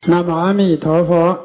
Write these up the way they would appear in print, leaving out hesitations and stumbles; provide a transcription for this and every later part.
南无阿弥陀佛。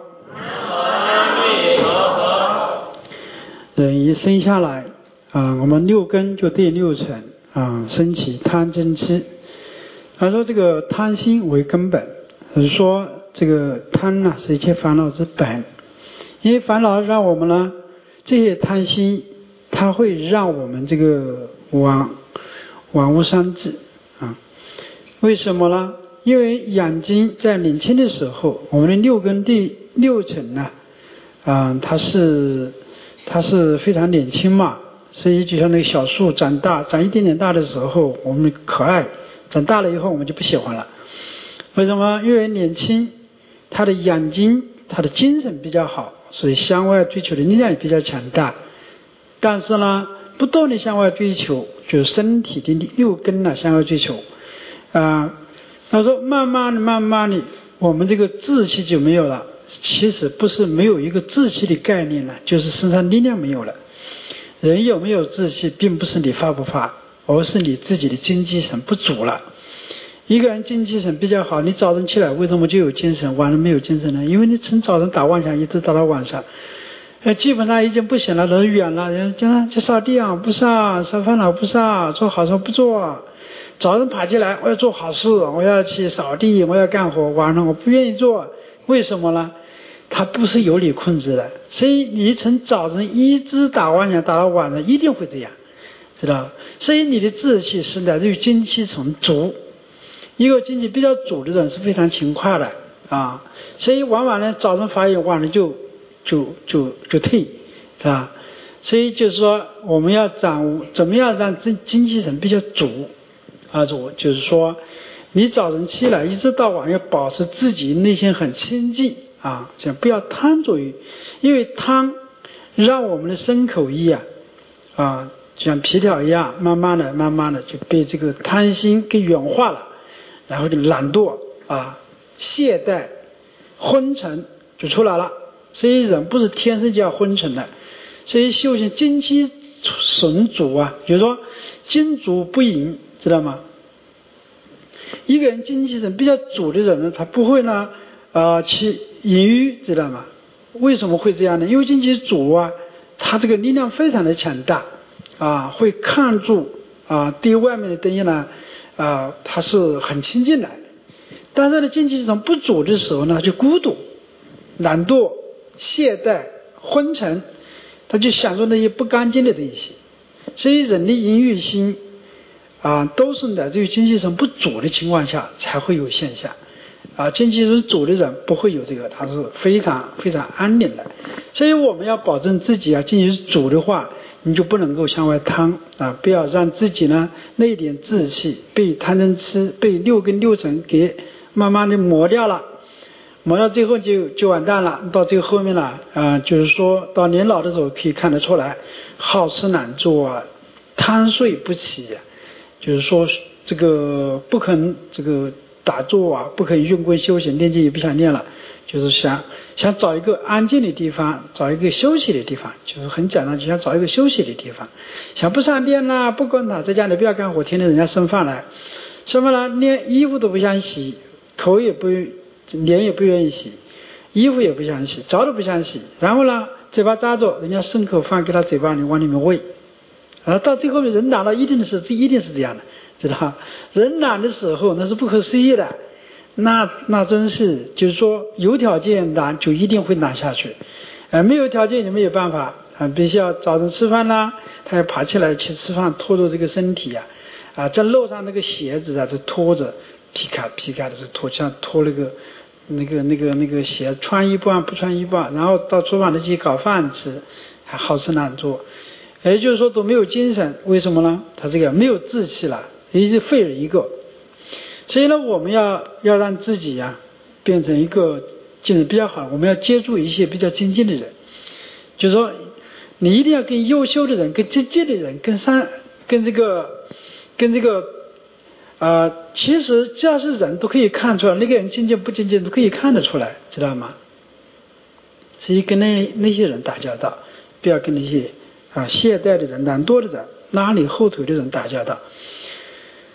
人一生下来我们六根就对六尘升起贪嗔痴。他说这个贪心为根本，是说这个贪呢是一切烦恼之本。因为烦恼让我们呢，这些贪心它会让我们这个往无三智为什么呢？因为眼睛在年轻的时候，我们的六根第六尘呢它是非常年轻嘛，所以就像那个小树长一点点大的时候我们可爱，长大了以后我们就不喜欢了。为什么？因为年轻他的眼睛他的精神比较好，所以向外追求的力量也比较强大。但是呢不断的向外追求，就是身体的六根呢向外追求他说慢慢的我们这个志气就没有了。其实不是没有一个志气的概念了，就是身上力量没有了。人有没有志气并不是你发不发，而是你自己的精气神不足了。一个人精气神比较好，你早晨起来为什么就有精神，晚上没有精神呢？因为你从早上打妄想一直打到晚上基本上已经不行了，都远了。人家就扫地不扫，烧饭了不扫，做好事不做。早上爬起来我要做好事，我要去扫地，我要干活，晚上我不愿意做。为什么呢？它不是由你控制的。所以你从早晨一直打妄想打到晚上一定会这样，知道？所以你的志气是来自于精气神足。一个精气比较足的人是非常勤快的所以往往呢早晨发育，晚上就退，是吧？所以就是说我们要掌握怎么样让精气神比较足就是说你早晨起来一直到晚要保持自己内心很清净想不要贪着于，因为贪让我们的身口意就像皮条一样，慢慢的就被这个贪心给软化了，然后就懒惰懈怠昏沉就出来了。所以人不是天生就要昏沉的，所以修行精气神足比如说精足不淫，知道吗？一个人精气神比较足的人呢，他不会呢去淫欲，知道吗？为什么会这样呢？因为精气足他这个力量非常的强大会抗住对外面的东西呢他是很亲近的。但是呢精气神不足的时候呢，就孤独懒惰懈怠昏沉，他就享受那些不干净的东西。所以人的淫欲心都是来自于精气神不足的情况下才会有现象精气神足的人不会有这个，他是非常非常安宁的。所以我们要保证自己精气神足的话，你就不能够向外贪不要让自己呢那一点志气被贪嗔痴被六根六尘给慢慢的磨掉了，磨到最后就完蛋了。到最后面了就是说到年老的时候可以看得出来，好吃懒做贪睡不起就是说这个不肯这个打坐不可以用功修行，念经也不想念了，就是想找一个安静的地方，找一个休息的地方，就是很简单，就想找一个休息的地方。想不上殿不管他，在家里不要干活，天天人家送饭来，连衣服都不想洗，头也不脸也不愿意洗，衣服也不想洗，澡都不想洗，然后呢嘴巴扎着，人家送口饭给他嘴巴里往里面喂到最后面人懒了一定是这样的，知道吧？人懒的时候那是不可思议的，那真是就是说有条件懒就一定会懒下去没有条件就没有办法必须要早晨吃饭他要爬起来去吃饭，拖着这个身体在路上那个鞋子就拖着皮卡的是拖，像拖那个鞋，穿一半不穿一半，然后到厨房里去搞饭吃，还好吃懒做，也就是说都没有精神。为什么呢？他这个没有志气了，也就废了一个。所以呢我们要让自己变成一个精神比较好，我们要接触一些比较精进的人，就是说你一定要跟优秀的人，跟精进的人，跟这个其实只要是人都可以看出来，那个人精进不精进都可以看得出来，知道吗？所以跟那些人打交道，不要跟那些懈怠的人懒惰的人拉你后腿的人打交道。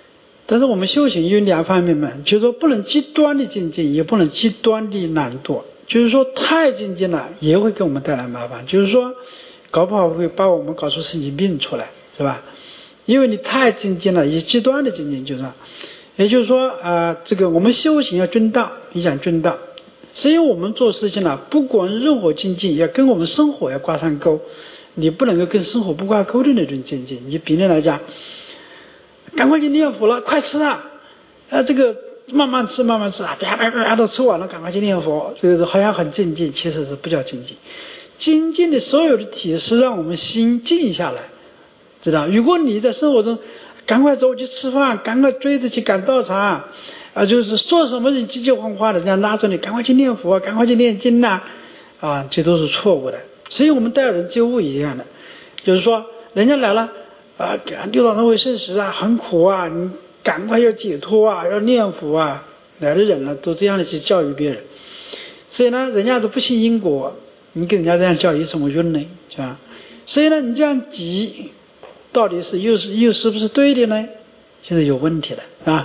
但是我们修行有两方面嘛，就是说不能极端的精进，也不能极端的懒惰。就是说太精进了也会给我们带来麻烦，就是说搞不好会把我们搞出神经病出来，是吧？因为你太精进了，也极端的精进，就是说，也就是说这个我们修行要遵道，你讲遵道，所以我们做事情了，不管任何精进，要跟我们生活要挂上钩，你不能够跟生活不挂钩的那种精进。你比如来讲，赶快去念佛了，快吃啊！这个慢慢吃，慢慢吃啊，啪都吃完了，赶快去念佛。这个好像很精进，其实是不叫精进。精进的所有的体是让我们心静下来，知道？如果你在生活中赶快走去吃饭，赶快追着去赶道场就是做什么人急急慌慌的，人家拉着你赶快去念佛，赶快去念经这都是错误的。所以我们待人接物一样的，就是说人家来了六道轮回生死很苦你赶快要解脱要念佛来的人呢都这样的去教育别人。所以呢人家都不信因果，你给人家这样教育什么用呢，是吧？所以呢你这样急到底是又是不是对的呢？现在有问题了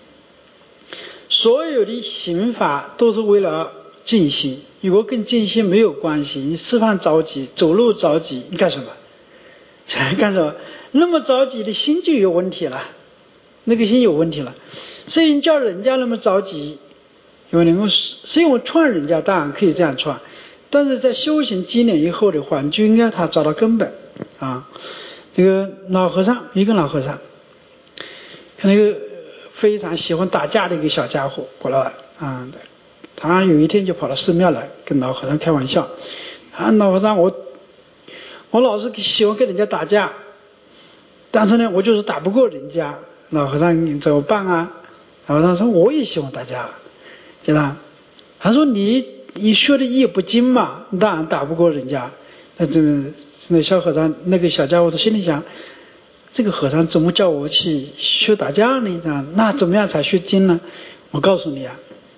所有的行法都是为了静心，如果跟静心没有关系，你吃饭着急，走路着急，你干什么？干什么？那么着急的心就有问题了，那个心有问题了。所以你叫人家那么着急，因为所以我劝人家当然可以这样劝，但是在修行积累以后的话，你就应该他找到根本这个老和尚，一个老和尚，可能一个非常喜欢打架的一个小家伙过来了他有一天就跑到寺庙来跟老和尚开玩笑老和尚，我老是喜欢跟人家打架，但是呢我就是打不过人家。老和尚你怎么办老和尚说我也喜欢打架，对吧？他说你学的也不精嘛，你当然打不过人家。那小和尚那个小家伙的心里想，这个和尚怎么叫我去学打架呢？那怎么样才学精呢？我告诉你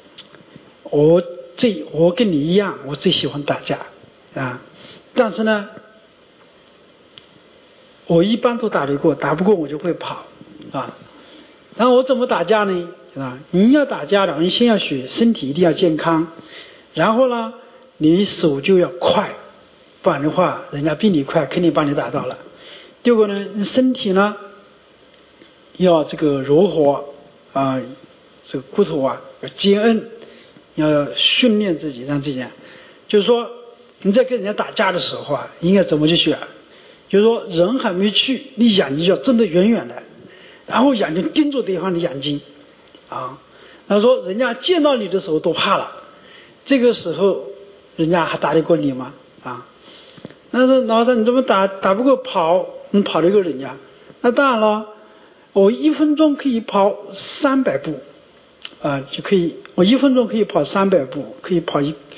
我跟你一样，我最喜欢打架但是呢我一般都打得过，打不过我就会跑然后我怎么打架呢？你要打架的，你先要学身体一定要健康，然后呢你手就要快，不然的话人家比你快肯定把你打到了。第二个呢，你身体呢要这个柔和这个骨头要坚韧，要训练自己，让自己就是说你在跟人家打架的时候应该怎么去学就是说人还没去，你眼睛要睁得远远的，然后眼睛盯住对方的眼睛他说人家见到你的时候都怕了，这个时候人家还打得过你吗？那说老师你怎么打不过你跑得过人家？那当然了，我1分钟可以跑300步就可以，我1分钟可以跑300步，可以跑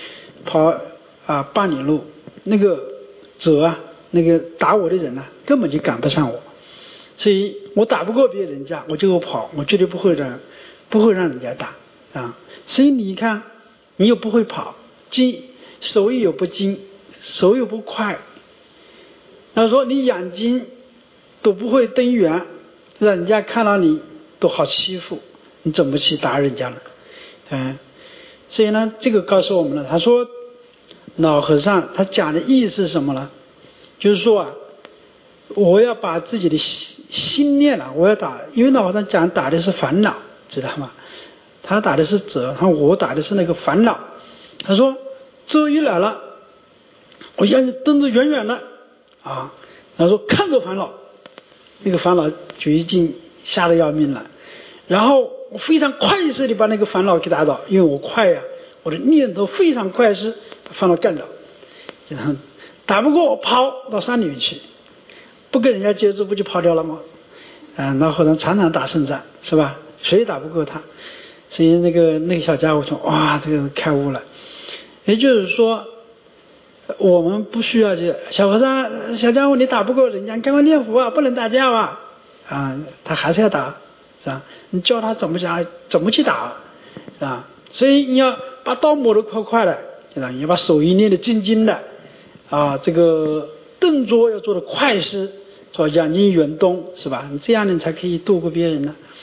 半里路。那个那个打我的人根本就赶不上我，所以我打不过别人家，我就跑，我绝对不会让人家打所以你看，你又不会跑，手又不精，手又不快，他说你眼睛都不会瞪圆，让人家看到你都好欺负，你怎么去打人家呢？所以呢这个告诉我们了，他说老和尚他讲的意思是什么呢？就是说我要把自己的心念我要打，因为老和尚讲打的是烦恼，知道吗？他打的是责，我打的是那个烦恼。他说周一来了，我眼睛瞪着远远的他说看着烦恼，那个烦恼就已经吓得要命了，然后我非常快速的把那个烦恼给打倒，因为我快我的念头非常快速把烦恼干倒，打不过我跑到山里面去，不跟人家接触不就跑掉了吗？老和尚常常打胜仗，是吧？谁也打不过他。所以那个小家伙说哇这个开悟了。也就是说我们不需要小和尚小家伙你打不过人家，赶快念佛不能打架他还是要打，是吧？你教他怎么去打，是吧？所以你要把刀磨得快快的，是吧？你要把手艺练得精精的这个动作要做得快是，说眼睛圆动，是吧？你这样你才可以度过别人呢。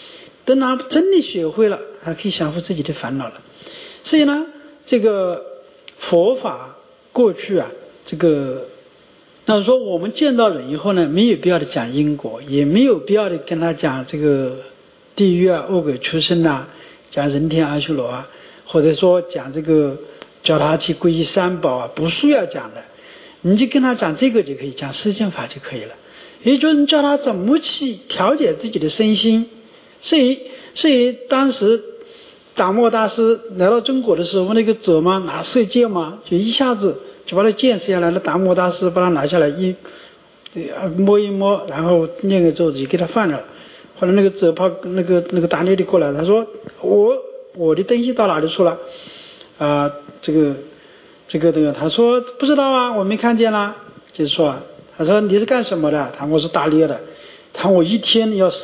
等他真的学会了，他可以降服自己的烦恼了。所以呢，这个佛法过去啊，这个那说我们见到人以后呢，没有必要的讲因果，也没有必要的跟他讲这个地狱啊、恶鬼出生啊，讲人天阿修罗啊，或者说讲这个叫他去皈依三宝啊，不需要讲的，你就跟他讲这个就可以，讲世间法就可以了。也就是你教他怎么去调节自己的身心。所以当时达摩大师来到中国的时候，那个者嘛拿射箭嘛，就一下子就把那箭射下来了。达摩大师把他拿下来摸一摸，然后念个咒子就给他放了。后来那个者怕那个打猎的过来，他说我的东西到哪里去了？这个，他说不知道啊，我没看见啦。就是说，他说你是干什么的？他说我是打猎的。他说我一天要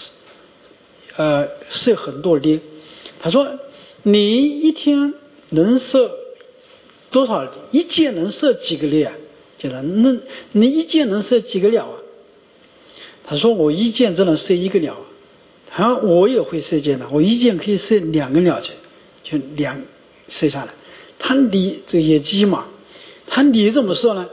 射很多猎。他说你一天能射多少？一箭能射几个猎啊？就是那你一箭能射几个鸟啊？他说我一箭只能射一个鸟。他说我也会射箭的，我一箭可以射2个鸟去，就射下来。你这个野鸡嘛，你怎么射呢？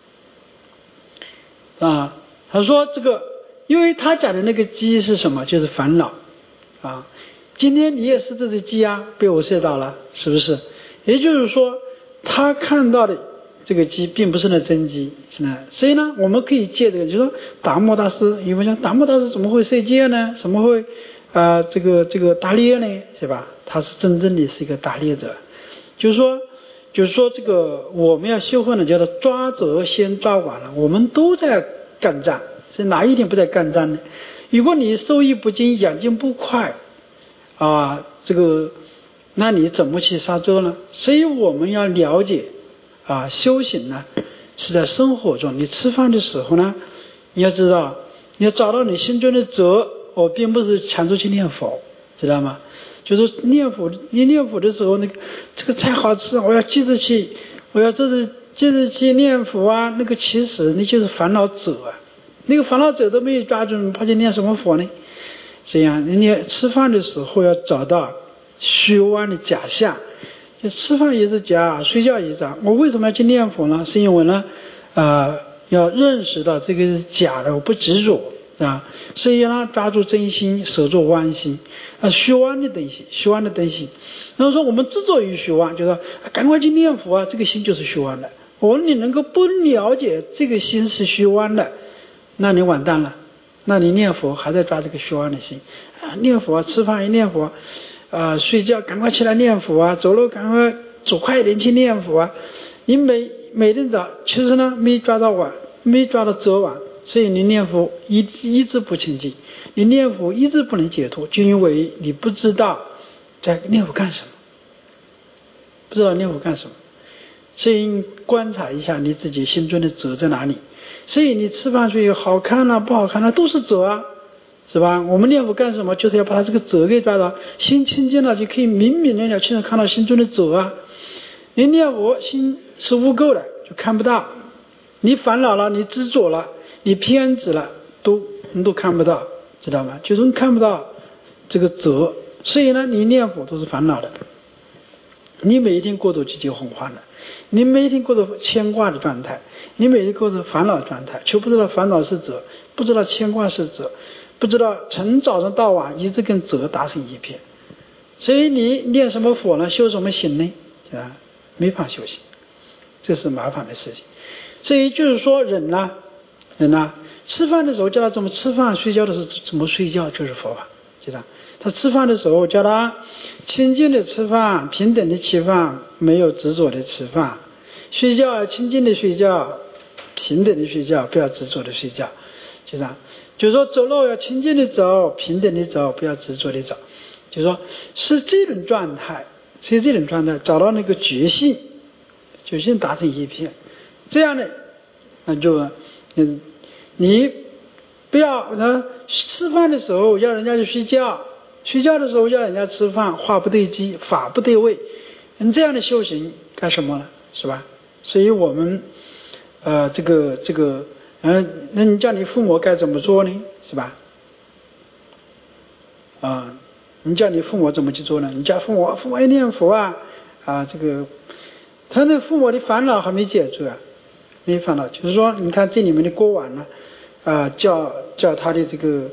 他说这个，因为他讲的那个鸡是什么？就是烦恼啊。今天你也是这只鸡啊，被我射到了，是不是？也就是说，他看到的这个鸡并不是那真鸡，是呢。所以呢，我们可以借这个，就说达摩大师，因为像达摩大师怎么会射箭呢？怎么会这个打猎呢？是吧？他是真正的是一个打猎者。就是说这个我们要修慧呢，叫做抓者先抓完了，我们都在干仗，是哪一点不在干仗呢？如果你受益不精，养精不快那你怎么去杀周呢？所以我们要了解修行呢是在生活中。你吃饭的时候呢，你要知道，你要找到你心中的责。我并不是强制去念佛，知道吗？就是念佛，你念佛的时候，这个菜好吃，我要记着去，接着去念佛啊。那个其实你就是烦恼者啊，那个烦恼者都没有抓住，你跑去念什么佛呢？这样，你吃饭的时候要找到虚妄的假象，就吃饭也是假，睡觉也是假。我为什么要去念佛呢？是因为呢，要认识到这个是假的，我不执着所以呢，抓住真心，守住妄心。虚妄的东西，然后说我们执着于虚妄，就说赶快去念佛啊，这个心就是虚妄的。你能够不了解这个心是虚妄的，那你完蛋了。那你念佛还在抓这个虚妄的心念佛吃饭一念佛睡觉赶快起来念佛啊，走路赶快走快一点去念佛啊。你每天早其实呢没抓到则晚，所以你念佛一直不清净，你念佛一直不能解脱，就因为你不知道在念佛干什么，所以观察一下你自己心中的责在哪里。所以你吃饭睡觉好看不好看都是责啊，是吧？我们念佛干什么？就是要把它这个责给抓到，心清净了就可以明明了清楚看到心中的责啊。你念佛心是污垢的，就看不到。你烦恼了，你执着了，你偏执了，你都看不到，知道吗？就是你看不到这个责。所以呢，你念佛都是烦恼的，你每一天过渡就很欢乐，你每一天过渡牵挂的状态，你每一天过渡烦恼的状态，却不知道烦恼是责，不知道牵挂是责，不知道从早上到晚一直跟责打成一片。所以你念什么佛呢？修什么行呢？没法修行，这是麻烦的事情。所以就是说人啊，吃饭的时候叫他怎么吃饭，睡觉的时候怎么睡觉，就是佛法，知道？他吃饭的时候叫他清净的吃饭，平等的吃饭，没有执着的吃饭；睡觉清净的睡觉，平等的睡觉，不要执着的睡觉，就这样。就是说走路要清净的走，平等的走，不要执着的走。就是说是这种状态，找到那个觉性达成一片，这样的那就你不要吃饭的时候要人家去睡觉，睡觉的时候要人家吃饭，话不对机，法不对位，这样的修行干什么呢？是吧？所以我们那你叫你父母该怎么做呢？是吧？ 你叫你父母怎么去做呢？你叫父母爱念佛这个他那父母的烦恼还没解除没烦恼，就是说你看这里面的国王呢叫他的这个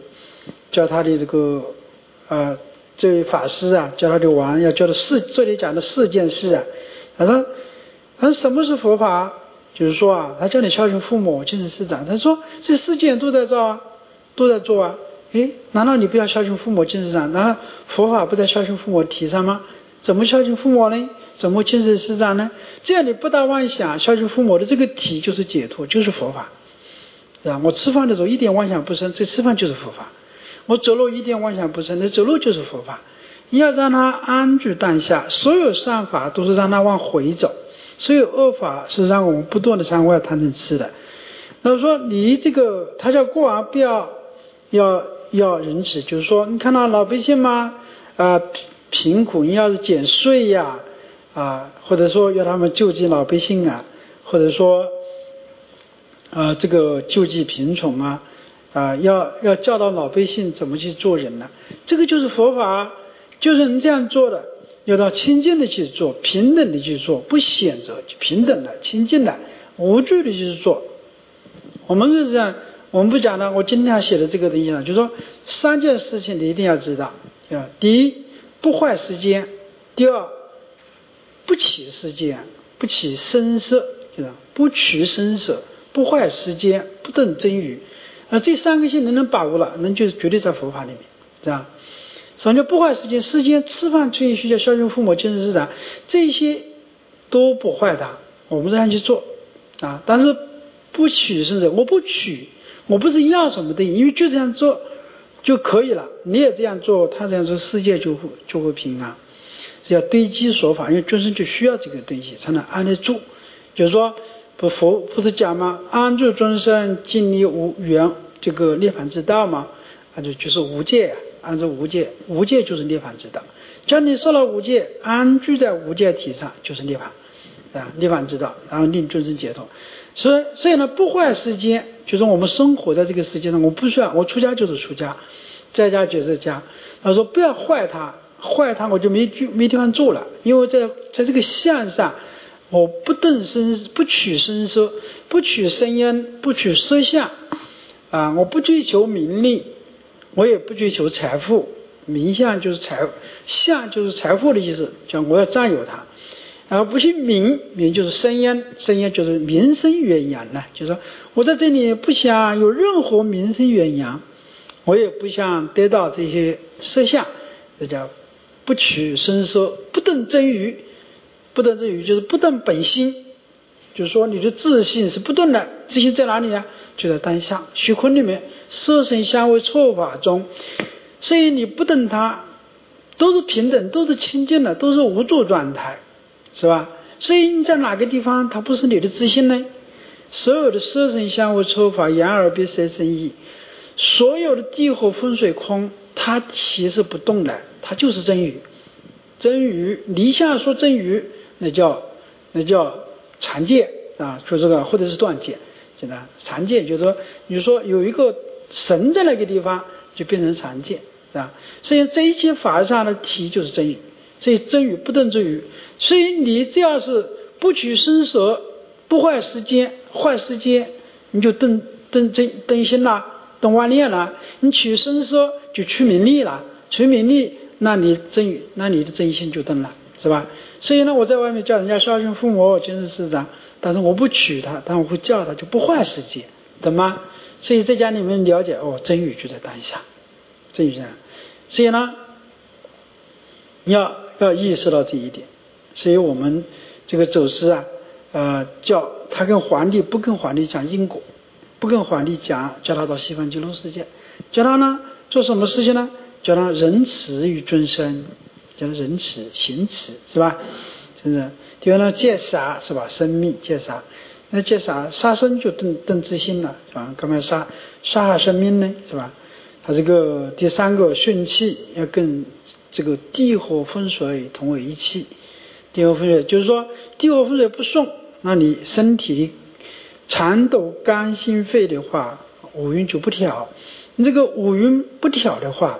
这位法师叫他的王要叫他这里讲的4件事他说什么是佛法？就是说他叫你孝顺父母，敬事师长。他说这4件都在做难道你不要孝顺父母敬事师长？难道佛法不在孝顺父母提上吗？怎么孝顺父母呢？怎么敬事师长呢？这样你不大妄想孝顺父母的这个体就是解脱，就是佛法，是吧？我吃饭的时候一点妄想不生，这吃饭就是佛法。我走路一点妄想不生，那走路就是佛法。你要让他安居当下，所有善法都是让他往回走，所有恶法是让我们不断的向外贪嗔痴的。那么说你这个他叫国王不要仁慈，就是说你看到老百姓吗贫苦，你要是减税或者说要他们救济老百姓或者说这个救济贫穷要教导老百姓怎么去做人呢？这个就是佛法，就是你这样做的，要到清净的去做，平等的去做，不选择，平等的、清净的、无惧的去做。我们是这样，我们不讲了。我今天写的这个东西就是说3件事情你一定要知道。第一，不坏世间；第二，不起世间，不起声色，不取声色，不坏世间，不动真语。这3个性能把握了，那就是绝对在佛法里面，是吧？什么叫不坏世间？世间吃饭、穿衣、睡觉、孝顺父母、敬事师长，这些都不坏它，我们这样去做但是不取声色，我不取，我不是要什么的，因为就这样做就可以了。你也这样做，他这样做，世界就会平安。是要堆积说法，因为众生就需要这个东西才能安得住。就是说佛不是讲吗？安住众生，尽力圆这个涅槃之道吗？就是无戒安住无戒，无戒就是涅槃之道。叫你受了无戒，安居在无戒体上，就是涅槃涅槃之道，然后令众生解脱。所以呢，不坏世间，就是我们生活在这个世界上，我不需要，我出家就是出家，在家就是家。他说不要坏它我就没地方住了，因为在这个相上，我不取声色，不取声音，不取色相我不追求名利，我也不追求财富。名相就是相就是财富的意思，讲我要占有它。然后不是名就是声音就是名声远扬就是说我在这里不想有任何名声远扬，我也不想得到这些色相，这叫不取声色，不动真语。不动真语就是不动本心，就是说你的自信是不动的，自信在哪里就在当下虚空里面，色声香味触法中。所以你不动它都是平等，都是清净的，都是无助状态，是吧？所以你在哪个地方它不是你的自信呢？所有的色声香味触法眼耳鼻舌身意，所有的地火风水空，它其实不动的，它就是真语。真语离相说真语，那叫禅戒说这个或者是断戒，简单禅戒就是说，你说有一个神在那个地方，就变成禅戒所以这一切法上的题就是真语，所以真语不动真语。所以你只要是不取声色，不坏世间，坏世间你就动心了，动妄念了。你取声色就取名利了，取名利，那你的真心就动了，是吧？所以呢，我在外面叫人家孝顺父母，敬事师长，但是我不取他，但我会叫他，就不坏世界，懂吗？所以在家里面了解真语就在当下，真语这样。所以呢，你要意识到这一点。所以我们这个走师叫他跟皇帝不跟皇帝讲因果，不跟皇帝讲，叫他到西方极乐世界，叫他呢做什么事情呢？叫他仁慈与众生，叫他仁慈行慈，是吧？是不是？第二呢，戒杀，是吧？生命戒杀，那戒杀杀生就动自心了，是吧？干嘛杀害生命呢？是吧？他这个第3个顺气要跟这个地火风水同为一气。地火风水就是说，地火风水不顺，那你身体缠斗肝心肺的话，五蕴就不调。你这个五蕴不调的话，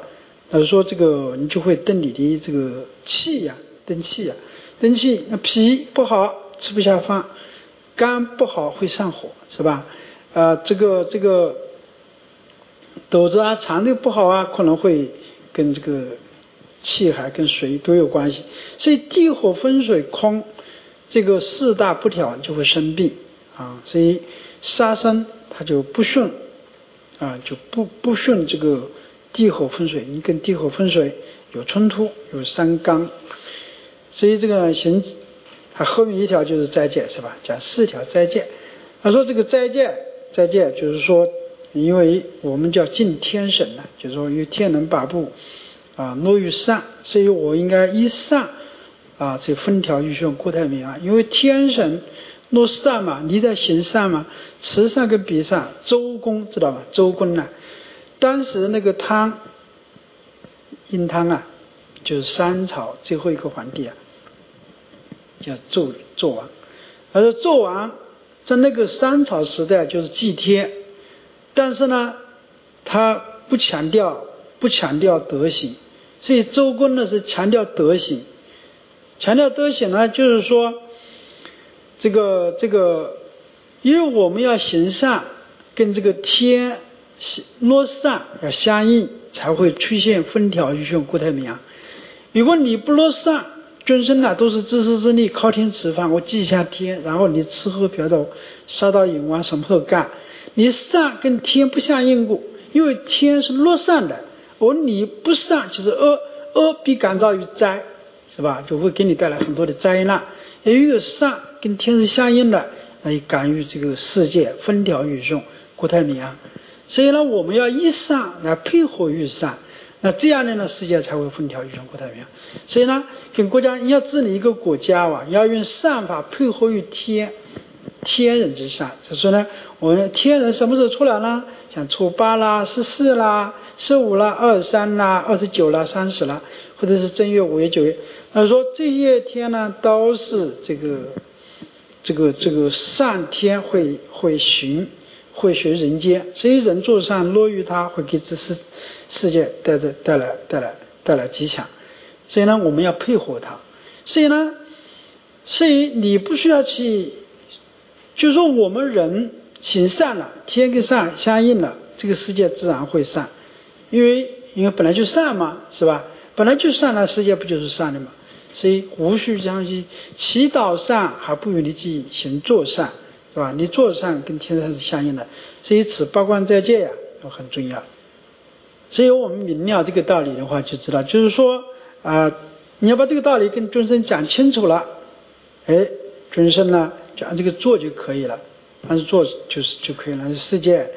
他说这个你就会登你的这个气呀，登气呀，登气，那脾不好吃不下饭，肝不好会上火，是吧？这个斗子啊，肠胃不好啊，可能会跟这个气海跟水都有关系。所以地火风水空，这个四大不调就会生病啊。所以杀生它就不顺啊，就不顺这个地火风水，你跟地火风水有冲突，有伤肝。所以这个行，它后面一条就是斋戒，是吧？讲4条斋戒。他说这个斋戒就是说，因为我们叫敬天神呢，就是说因为天人八部落于善，所以我应该依善这风调雨顺国泰民安。因为天神落善嘛，你在行善嘛，慈善跟比善。周公知道吗？周公呢，当时那个汤殷汤啊，就是商朝最后一个皇帝啊，叫纣王。他说纣王在那个商朝时代就是祭天，但是呢他不强调德行，所以周公呢是强调德行。强调德行呢，就是说这个因为我们要行善跟这个天落善要相应，才会出现风调雨顺国泰民安。如果你不落善，众生都是自私自利，靠天吃饭，我祭一下天，然后你吃喝嫖赌杀盗淫妄什么都干，你善跟天不相应故，因为天是落善的，而你不善就是恶必感召于灾，是吧？就会给你带来很多的灾难。因为有善跟天是相应的，来感于这个世界风调雨顺国泰民安。所以呢，我们要依善来配合于善，那这样的呢，世界才会风调雨顺国泰民安。所以呢，跟国家你要治理一个国家要用善法配合于天人之善。就说呢，我们天人什么时候出来呢？像初8啦、14啦、15啦、23啦、29啦、30啦，或者是正月、5月、9月。他说这些天呢，都是这个善天会循人间，所以人做善落于他，会给这世界带来吉祥。所以呢，我们要配合他。所以你不需要去，就是说我们人行善了，天跟善相应了，这个世界自然会善，因为本来就善嘛，是吧？本来就善了，世界不就是善的嘛？所以无需将去祈祷善，还不如你去行做善，是吧？你做善跟天上是相应的，所以此八关斋戒都很重要。所以我们明了这个道理的话，就知道，就是说你要把这个道理跟众生讲清楚了，众生呢就按这个做就可以了，按做就可以了。世界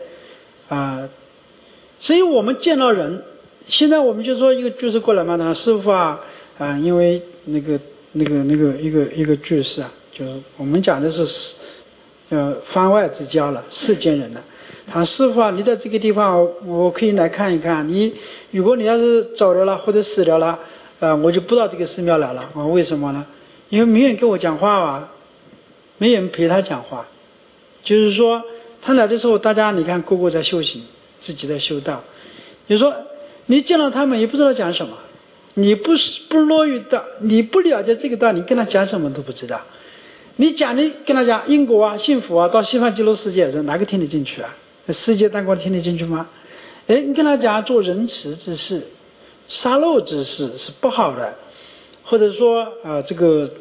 所以我们见到人，现在我们就说一个居士过来嘛，师父因为那个一个居士就是我们讲的是番外之交了，世间人了。他师父你在这个地方我可以来看一看，如果你要是走了或者死了了我就不到这个寺庙来了。为什么呢？因为没人跟我讲话没人陪他讲话。就是说他来的时候，大家你看个个在修行，自己在修道。就是说你见到他们也不知道讲什么，你不落于道，你不了解这个道，你跟他讲什么都不知道。你跟他讲因果幸福到西方极乐世界，人哪个听得进去世界当官听得进去吗？你跟他讲做仁慈之事、杀戮之事是不好的，或者说这个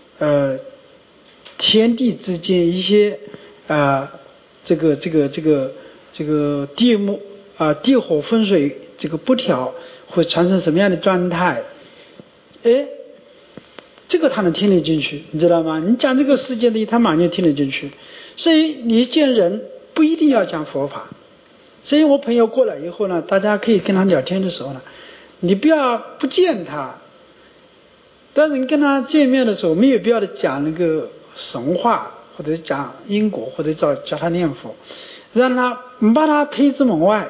天地之间一些这个地火风水这个不调会产生什么样的状态？这个他能听得进去，你知道吗？你讲这个世界的他马上就听得进去。所以你见人不一定要讲佛法。所以我朋友过来以后呢，大家可以跟他聊天的时候呢，你不见他，但是你跟他见面的时候，没有必要的讲那个神话，或者讲因果，或者教他念佛，让他把他推之门外，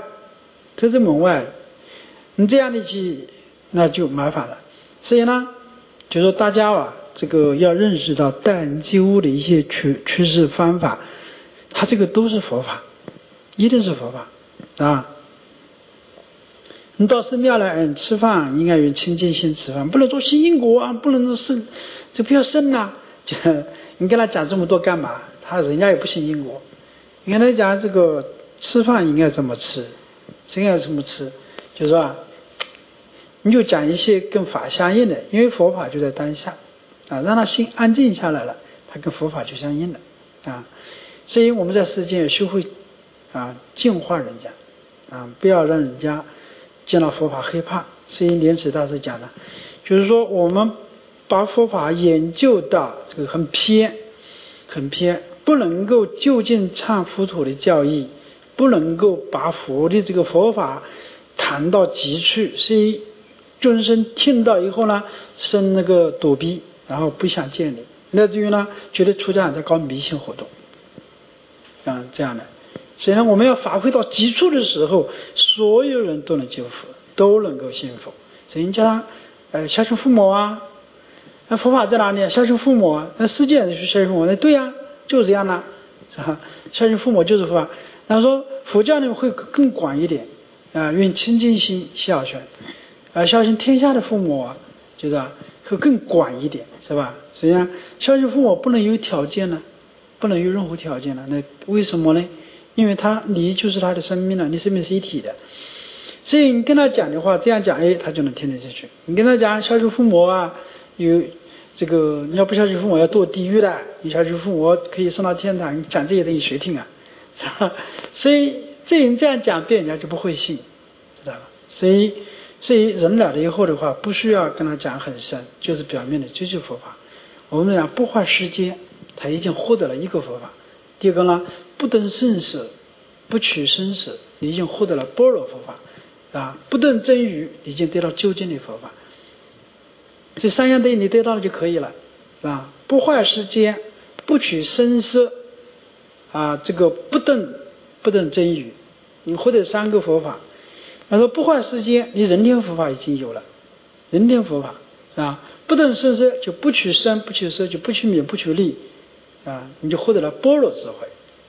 你这样的去那就麻烦了。所以呢，就说大家这个要认识到待人接物的一些趋势方法，它这个都是佛法，一定是佛法你到寺庙来吃饭，应该用清净心吃饭，不能做新因果啊，不能做生，这不要生呐。就你跟他讲这么多干嘛？人家也不信因果。你跟他讲这个吃饭应该怎么吃，应该怎么吃，就是说你就讲一些跟法相应的，因为佛法就在当下啊，让他心安静下来了，他跟佛法就相应了啊。所以我们在世间也学会净化人家啊，不要让人家见到佛法害怕。所以莲池大师讲的，就是说我们把佛法研究到这个很偏，不能够就近唱佛陀的教义，不能够把佛的这个佛法谈到极处，所以众生听到以后呢，生那个躲避，然后不想见你，乃至于呢，觉得出家在搞迷信活动，这样的。所以呢，我们要发挥到极处的时候，所有人都能接佛，都能够信佛。所以你叫他孝顺父母啊，那佛法在哪里？孝顺父母啊，那世界人去孝顺父母，那对啊，就是这样的，是吧？孝顺父母就是佛法。那说佛教呢会更广一点用清净心孝顺，孝顺天下的父母就是会更广一点，是吧？实际上孝顺父母不能有条件呢，不能有任何条件了。那为什么呢？因为你就是他的生命了，你生命是一体的。所以你跟他讲的话，这样讲，他就能听得进去。你跟他讲孝顺父母有这个你要不孝顺父母要堕地狱的，你孝顺父母可以上到天堂，你讲这些东西谁听啊？是吧？所以这样讲，别人家就不会信，知道吧？所以人来了以后的话，不需要跟他讲很深，就是表面的追求佛法。我们讲不坏世间，他已经获得了一个佛法。第二个呢，不登生死，不取生死，你已经获得了般若佛法不登真语，已经得到究竟的佛法。这三样东西你得到了就可以了不坏世间，不取生死这个不登真语，你获得三个佛法。他说不坏世间，你人天佛法已经有了，人天佛法不登生死，就不取生不取死，就不取灭不取利你就获得了般若智慧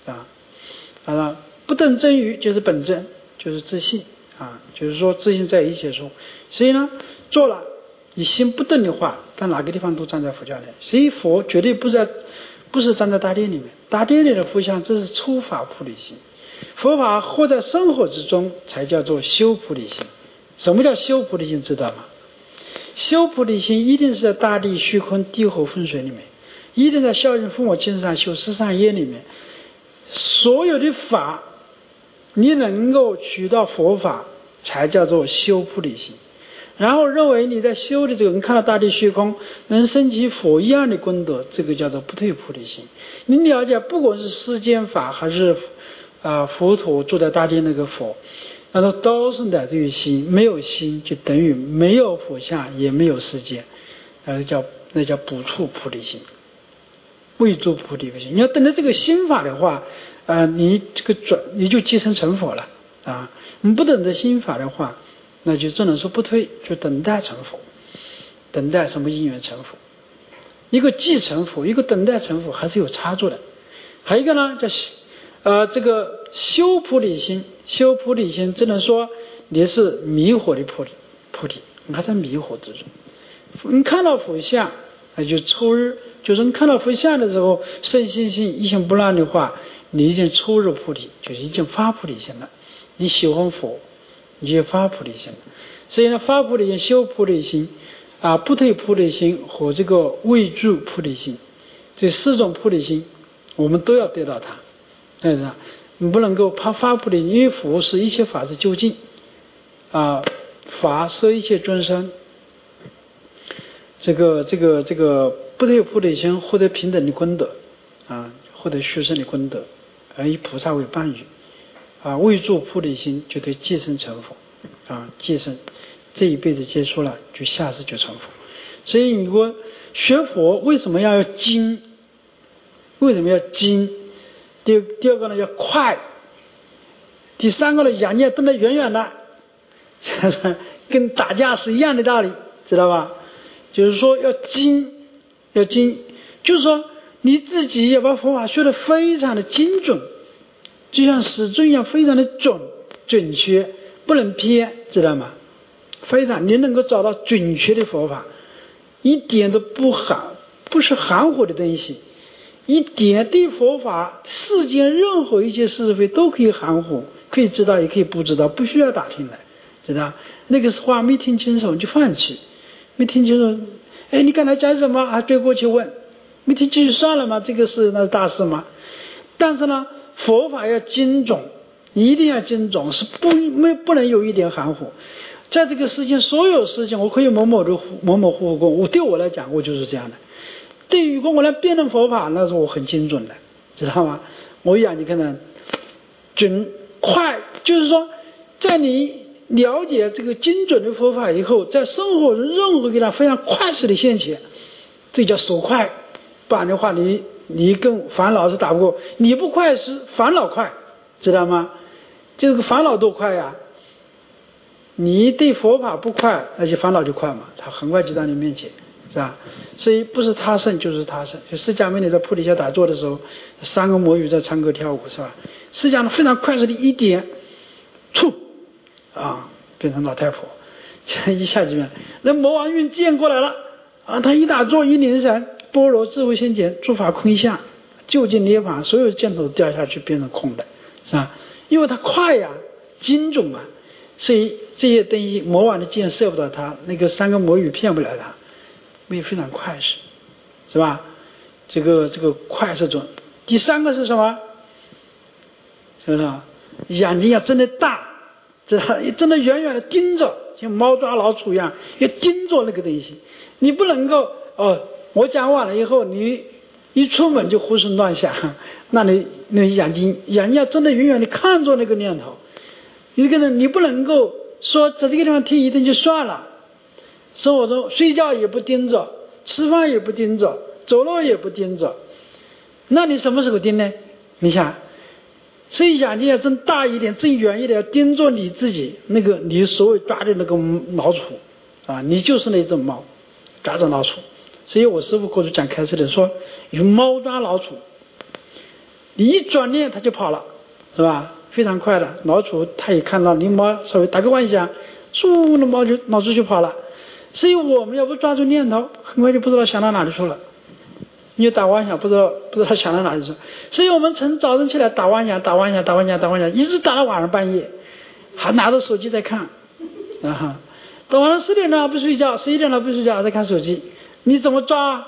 不登真语就是本真，就是自信就是说自信在一切处。所以呢，做了你心不登的话，在哪个地方都站在佛教里。所以佛绝对不是站在大殿里面，大殿里的佛像这是初发菩提心。佛法活在生活之中才叫做修菩提心。什么叫修菩提心知道吗？修菩提心一定是在大地虚空地火风水里面，一定在孝顺父母亲上修十善业里面。所有的法你能够取到佛法，才叫做修菩提心。然后认为你在修的这个，你看到大地虚空能升起佛一样的功德，这个叫做不退菩提心。你了解，不管是世间法还是佛陀住在大地那个佛，那都是来自于心，没有心就等于没有佛像，也没有世界，那叫不触菩提心，未住菩提心。你要等着这个心法的话你就即成成佛了你不等着心法的话，那就只能说不退，就等待成佛，等待什么因缘成佛。一个即成佛，一个等待成佛，还是有差距的。还有一个呢，叫这个修菩提心。修菩提心只能说你是迷惑的菩提，你还在迷惑之中。你看到佛像，那就抽日，就是你看到佛像的时候，生信心一心不乱的话，你已经抽入菩提，就是已经发菩提心了。你喜欢佛，你就发菩提心了。所以呢，发菩提心、修菩提心不退菩提心和这个未住菩提心，这四种菩提心我们都要得到它，对不对？你不能够发菩提心，因为佛是一切法是究竟法摄一切众生，这个不退菩提心获得平等的功德获得殊胜的功德，而以菩萨为伴侣未住菩提心就得即生成佛即生，这一辈子结束了，就下世就成佛。所以你说学佛为什么要精？为什么要精？第二个呢要快，第三个呢眼睛瞪得远远的，跟打架是一样的道理，知道吧？就是说要精，就是说你自己要把佛法学得非常的精准，就像时针一样非常的准确，不能偏，知道吗？ 非常你能够找到准确的佛法，一点都不是含糊的东西，一点对佛法世间任何一些是非都可以含糊，可以知道也可以不知道，不需要打听来，知道那个话没听清楚就放弃，没听清楚，哎，你刚才讲什么啊？追过去问，没听清楚算了吗？这个是那是大事吗？但是呢，佛法要精准，一定要精准，是不能有一点含糊。在这个世间所有事情，我可以模模糊糊过，对我来讲，我就是这样的。对于如果我来辩论佛法，那是我很精准的，知道吗？我讲你看呢，准快，就是说，在你了解这个精准的佛法以后，在生活中任何一个非常快速的现前，这叫手快。不然的话，你跟烦恼是打不过，你不快是烦恼快，知道吗？这个烦恼多快呀！你对佛法不快，那些烦恼就快嘛，他很快就到你面前，是吧？所以不是他胜就是他胜。就释迦牟尼在菩提下打坐的时候，3个魔语在唱歌跳舞，是吧？释迦非常快速的一点，触啊，变成老太婆，一下就变。那魔王运见过来了啊，他一打坐一凝神，般若智慧现前，诸法空相，究竟涅槃，所有箭头掉下去变成空的，是吧？因为他快呀，精准嘛。所以这些东西魔王的箭射不到他，那个3个魔语骗不了他，非常快速，是吧？这个快是准。第3个是什么？是不是？眼睛要睁得大，真的远远的盯着，像猫抓老鼠一样，要盯着那个东西。你不能够我讲完了以后，你一出门就胡思乱想，那你眼睛要真的远远的看着那个念头。一个人你不能够说在这个地方听一听就算了，生活中睡觉也不盯着，吃饭也不盯着，走路也不盯着，那你什么时候盯呢？你想，所以眼睛要睁大一点，睁远一点，要盯着你自己那个你所谓抓的那个老鼠啊，你就是那只猫抓着老鼠。所以我师父过去讲开示的说，有猫抓老鼠，你一转念它就跑了，是吧？非常快的，老鼠它也看到你猫稍微打个弯下，嗖，那老鼠就跑了。所以我们要不抓住念头，很快就不知道想到哪里去了。你打妄想，不知道想到哪里去。所以我们从早晨起来打妄想，一直打到晚上半夜，还拿着手机在看啊。到晚上10点了不睡觉，11点了不睡觉，在看手机，你怎么抓？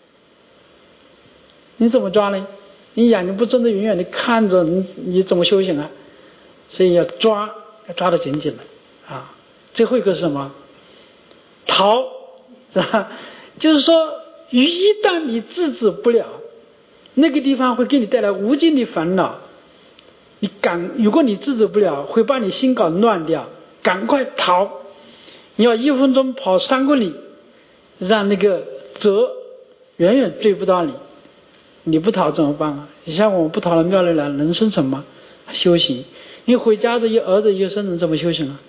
你怎么抓呢？你眼睛不睁得远远的看着，你怎么修行啊？所以要抓得紧紧的啊。最后一个是什么？逃，是吧？就是说，一旦你制止不了，那个地方会给你带来无尽的烦恼。如果你制止不了，会把你心搞乱掉，赶快逃。你要1分钟跑3公里，让那个蛇远远追不到你。你不逃怎么办啊？你像我们不逃到庙里来，能生什么修行？你回家的儿子有生人怎么修行啊？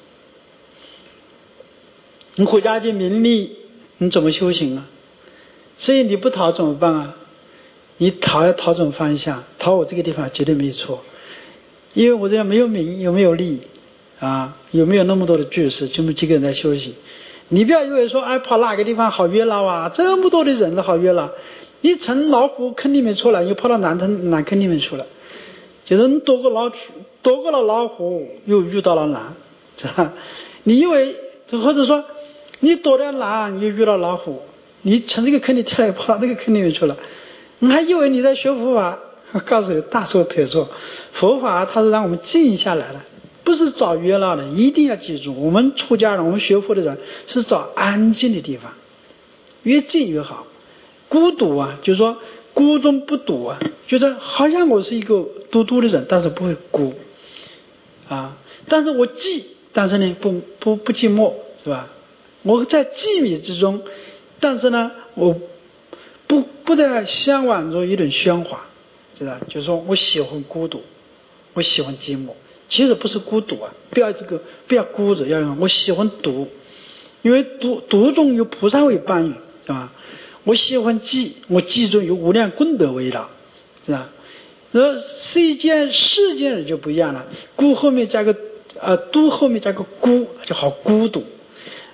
你回家就名利，你怎么修行啊？所以你不逃怎么办啊？你逃这种方向，逃我这个地方绝对没错，因为我这样没有名，有没有利啊？有没有那么多的居士，就这么几个人在修行？你不要以为说，哎，跑哪个地方好热闹啊？这么多的人都好热闹。你从老虎坑里面出来，又跑到南坑里面去了，就是你躲过了老虎，又遇到了狼，是吧？你以为或者说你躲掉狼，又遇到老虎，你从这个坑里跳来跑到那个坑里面去了，你还以为你在学佛法？我告诉你，大错特错。佛法它是让我们静下来的，不是找热闹的。一定要记住，我们出家人，我们学佛的人是找安静的地方，越静越好。孤独啊，就是说孤中不独啊，觉得好像我是一个独独的人，但是不会孤啊。但是我寂，但是呢不寂寞，是吧？我在寂灭之中，但是呢我不再向往着一种喧哗，知道？就是说我喜欢孤独，我喜欢寂寞。其实不是孤独啊，不要孤着，要用我喜欢独，因为独中有菩萨为伴侣，是吧？我喜欢寂，我寂中有无量功德围绕，是吧？世间人就不一样了，孤后面加个独后面加个孤，就好孤独。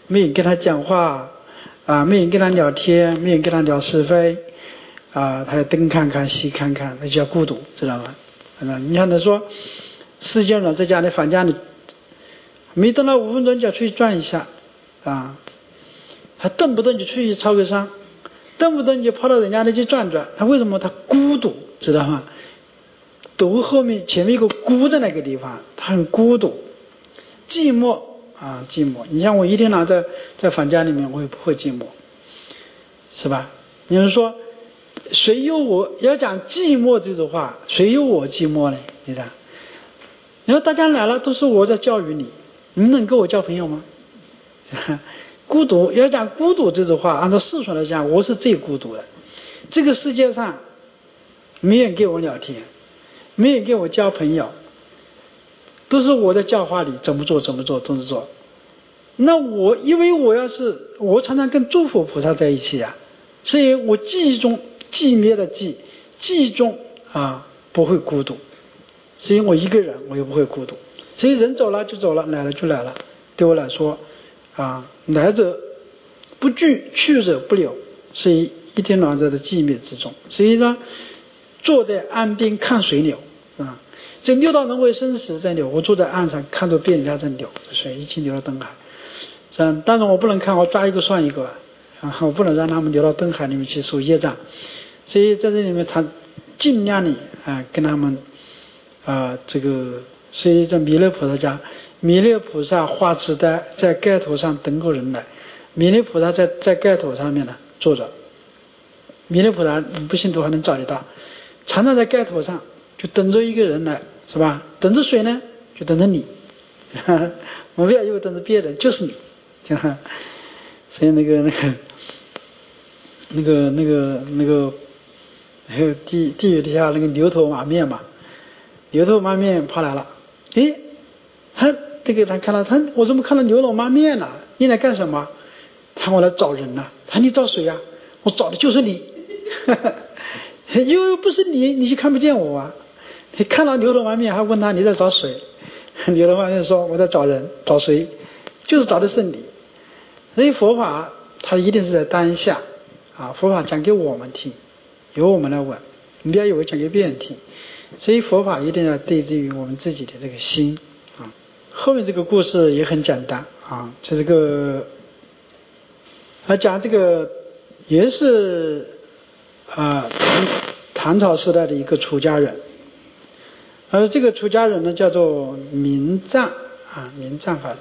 没人跟他讲话没人跟他聊天，没人跟他聊是非他要东看看西看看，那就叫孤独，知道吗？你看他说世间人在家里房间里没等到5分钟就要出去转一下还动不动就出去超个商，动不动就跑到人家那去转转，他为什么？他孤独，知道吗？独后面前面一个孤在那个地方，他很孤独寂寞寂寞。你像我一天拿在房间里面，我也不会寂寞，是吧？你是说谁有我要讲寂寞这种话，谁有我寂寞呢？你看，你说大家来了都是我在教育你，你们能跟我交朋友吗？孤独要讲孤独这种话，按照世俗来讲，我是最孤独的。这个世界上没人跟我聊天，没人跟我交朋友，都是我在教化里怎么做怎么做怎么做。那我因为我常常跟诸佛菩萨在一起所以我记忆中寂灭的记忆中不会孤独，所以我一个人我也不会孤独。所以人走了就走了，来了就来了，对我来说来者不拒，去者不留，所以一天到晚在寂灭之中。所以呢，坐在岸边看水流这六道轮回生死在流，我坐在岸上看着别人家在流，水一起流到灯海。当然我不能看，我抓一个算一个我不能让他们流到灯海里面去受业障。所以在这里面他尽量的跟他们这个，所以在弥勒菩萨家，弥勒菩萨画纸袋在盖头上等个人来，弥勒菩萨在盖头上面呢坐着，弥勒菩萨你不信都还能找得到，常常在盖头上就等着一个人来，是吧？等着谁呢？就等着你我不要以为等着别人，就是你所以那个还有地狱底下那个牛头马面嘛，牛头马面跑来了，他看到我怎么看到牛头马面了？你来干什么？我来找人了。你找谁呀？我找的就是你因为不是你就看不见我你看到牛头马面还问他你在找谁？牛头马面说我在找人，找谁？就是找的是你。所以佛法它一定是在当下佛法讲给我们听，由我们来问，你不要以为讲给别人听。所以佛法一定要对治于我们自己的这个心后面这个故事也很简单这个讲这个也是唐朝时代的一个出家人，而这个出家人呢叫做明藏明藏法师，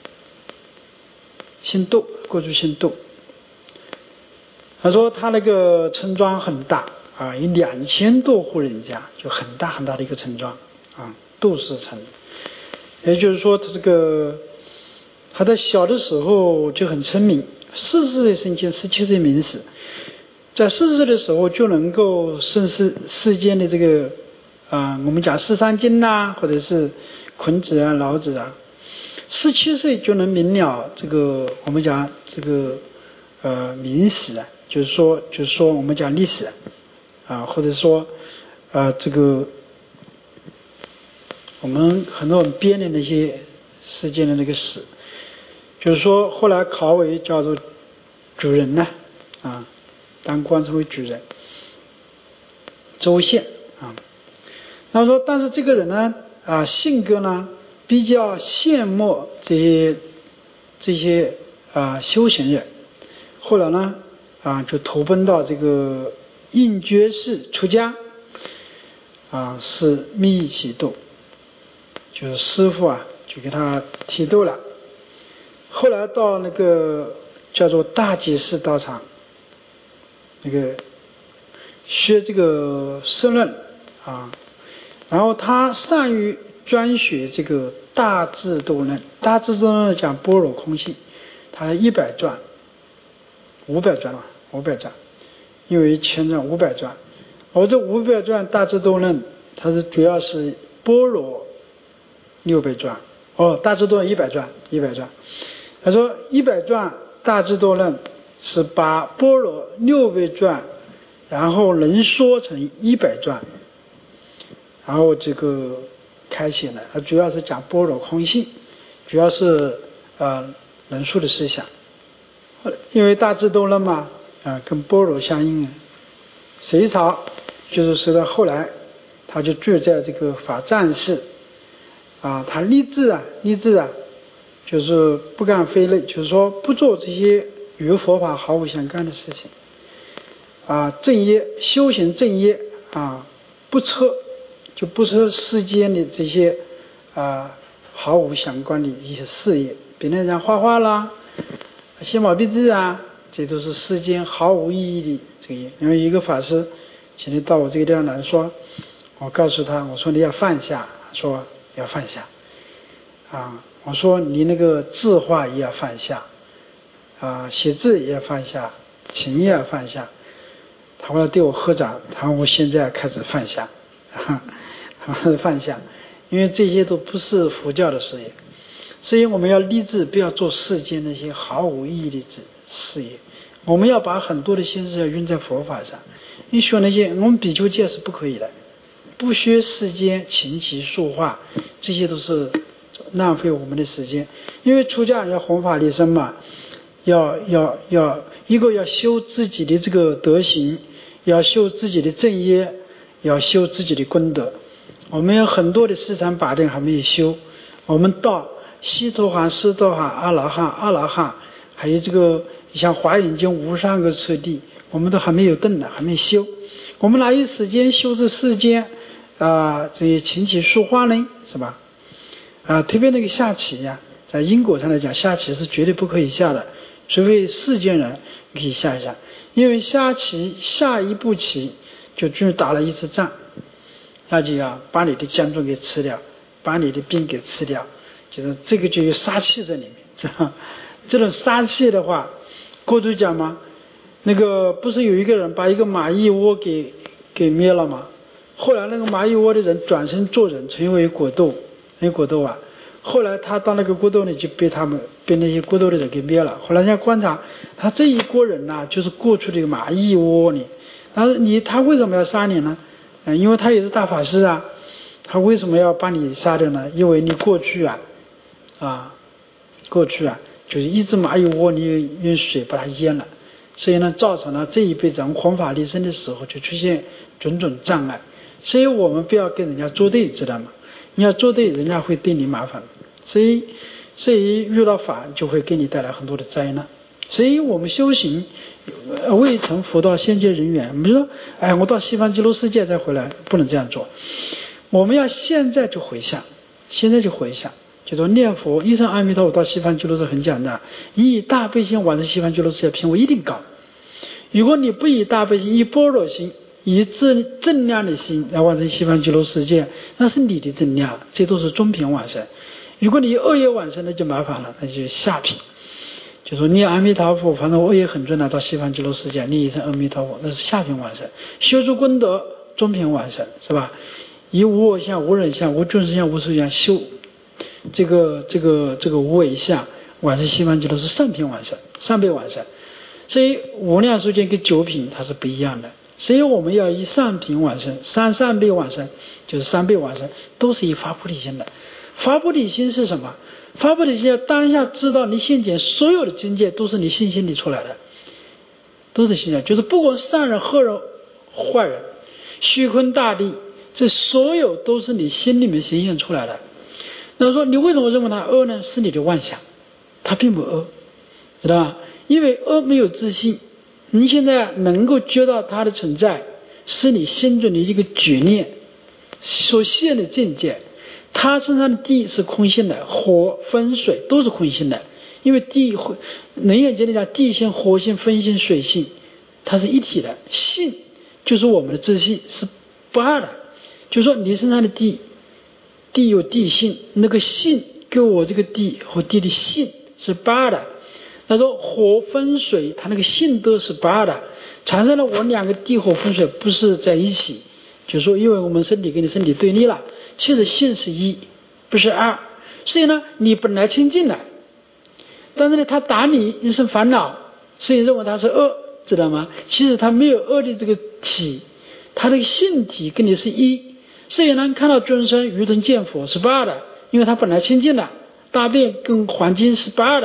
姓杜，过去姓杜。他说他那个村庄很大有2000多户人家，就很大很大的一个村庄杜氏村。也就是说他在小的时候就很聪明，40岁升迁，17岁明死，在40岁的时候就能够认识世间的这个我们讲十三经或者是孔子老子17岁就能明了这个我们讲这个明史就是说我们讲历史或者说这个我们很多人编的那些世界的那个史，就是说后来考为叫做主人当官成为主人，州县他说但是这个人呢性格呢比较羡慕这些修行人，后来呢就投奔到这个应觉寺出家是密启度，就是师父就给他剃度了。后来到那个叫做大觉寺道场那个学这个圣论然后他善于专学这个大智度论，大智度论讲般若空性，他100传500传500传，因为1000传500传，而这500传大智度论它是主要是般若600传大智度论100传他说100传大智度论是把般若600传然后能说成100传，然后这个开显了，它主要是讲般若空性，主要是人数的思想。因为大智多论嘛，跟般若相应啊。隋朝就是说到后来，他就住在这个法藏寺他立志就是不干非类，就是说不做这些与佛法毫无相干的事情正业修行正业不测世间的这些毫无相关的一些事业，比如像画画啦、写毛笔字这都是世间毫无意义的这个业。因为一个法师今天到我这个地方来说，我告诉他，我说你要放下，说要放下我说你那个字画也要放下写字也要放下，琴也要放下。他后来对我合掌，他说我现在开始放下放下，因为这些都不是佛教的事业。所以我们要立志不要做世间那些毫无意义的事业，我们要把很多的心思要用在佛法上。你学那些我们比丘戒是不可以的，不学世间琴棋书画，这些都是浪费我们的时间。因为出家要弘法利生嘛，要一个要修自己的这个德行，要修自己的正业，要修自己的功德。我们有很多的四禅八定还没有修，我们到悉陀含、斯陀含、阿罗汉，还有这个像华严经无上个次第，我们都还没有顿呢，还没修。我们哪有时间修这世间这些琴棋书画呢？是吧？特别那个下棋在因果上来讲，下棋是绝对不可以下的，除非世间人可以下一下。因为下棋下一步棋就等于打了一次仗，那就把你的将军给吃掉，把你的兵给吃掉，就是这个就有杀气在里面，知道？这种杀气的话，过去讲嘛，那个不是有一个人把一个蚂蚁窝给灭了吗？后来那个蚂蚁窝的人转身做人，成为果斗后来他到那个国斗呢，就被那些国斗的人给灭了。后来人家观察他这一国人就是过去的蚂蚁窝里，他为什么要杀你呢？因为他也是大法师他为什么要把你杀掉呢？因为你过去就是一只蚂蚁窝，你用水把它淹了，所以呢，造成了这一辈子弘法利生的时候就出现种种障碍。所以我们不要跟人家作对，知道吗？你要作对，人家会对你麻烦。所以遇到法就会给你带来很多的灾难。所以我们修行未成佛道先结人缘，比如说我到西方极乐世界再回来，不能这样做。我们要现在就回向，就说念佛一声阿弥陀佛到西方极乐是很简单，以大悲心往生西方极乐世界品位一定高。如果你不以大悲心，以般若心，以正量的心来完成西方极乐世界，那是你的正量，这都是中品往生。如果你恶业往生，那就麻烦了，那就下品。就说念阿弥陀佛，反正恶业很重到西方极乐世界，念一声阿弥陀佛，那是下品往生。修出功德，中品往生，是吧？以无我相、无人相、无众生相、无寿相修这个无为相，往生西方极乐是上品往生，上辈往生。所以无量寿经跟九品它是不一样的。所以我们要以上品往生，上辈往生，就是三辈往生，都是以发菩提心的。发菩提心是什么？发菩提心要当下知道你现前所有的境界都是你心里出来的，都是心里，就是不管善人、恶人、坏人、虚空大地，这所有都是你心里面显现出来的。那说你为什么认为它恶呢？是你的妄想，它并不恶，知道吧？因为恶没有自信，你现在能够觉到它的存在，是你心中的一个觉念所现的境界。它身上的地是空性的，火、风、水都是空性的，因为能源界里讲地性、火性、风性、水性，它是一体的。性就是我们的自信，是不二的。就是说你身上的地有地性，那个性跟我这个地和地的性是不二的。他说火、风、水，它那个性都是不二的，产生了我两个地、火、风、水不是在一起，就是说因为我们身体跟你身体对立了。其实性是一，不是二。所以呢，你本来清净的，但是呢，他打你是烦恼，所以认为他是恶，知道吗？其实他没有恶的这个体，他的性体跟你是一。所以呢，看到众生如同见佛是不二的，因为他本来清净的，大便跟环境是不二的，